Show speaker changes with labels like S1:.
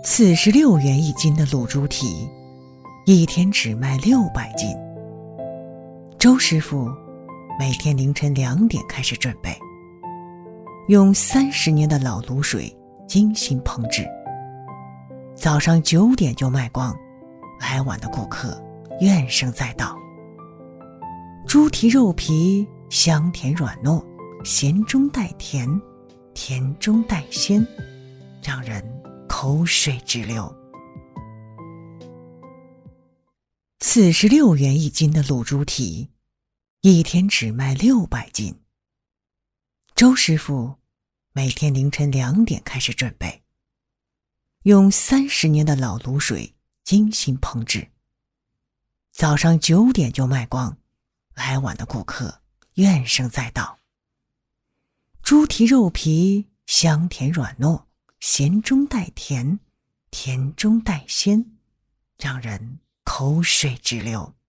S1: 46元一斤的卤猪蹄，一天只卖600斤。周师傅每天凌晨2点开始准备，用30年的老卤水精心烹制，早上9点就卖光，来晚的顾客怨声载道。猪蹄肉皮香甜软糯，咸中带甜，甜中带鲜，让人口水直流。46元一斤的卤猪蹄，一天只卖600斤。周师傅每天凌晨2点开始准备，用30年的老卤水精心烹制，早上9点就卖光，来晚的顾客怨声载道。猪蹄肉皮香甜软糯，咸中带甜，甜中带鲜，让人口水直流。